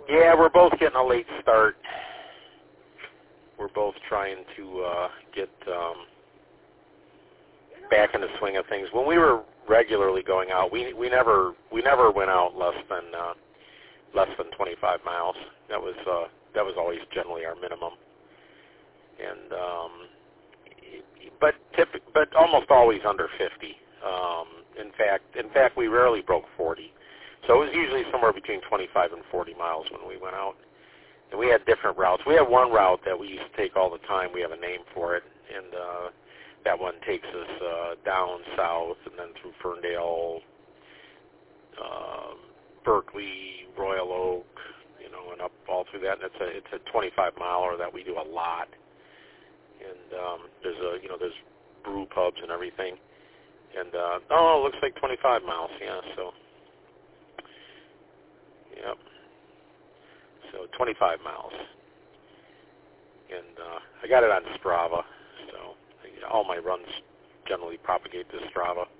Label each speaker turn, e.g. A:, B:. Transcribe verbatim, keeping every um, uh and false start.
A: Yeah, we're both getting a late start. We're both trying to uh, get um, back in the swing of things. When we were regularly going out, we we never we never went out less than uh, less than twenty-five miles. That was uh, that was always generally our minimum. And um, but tip, but almost always under fifty. Um, in fact, in fact, we rarely broke forty. So it was usually somewhere between twenty-five and forty miles when we went out. And we had different routes. We had one route that we used to take all the time. We have a name for it, and uh, that one takes us uh, down south and then through Ferndale, um, Berkeley, Royal Oak, you know, and up all through that. And it's a it's a twenty-five miler that we do a lot. And um, there's a you know there's brew pubs and everything. And uh, oh, it looks like twenty-five miles. Yeah, so yep. So twenty-five miles, and uh, I got it on Strava, so all my runs generally propagate to Strava.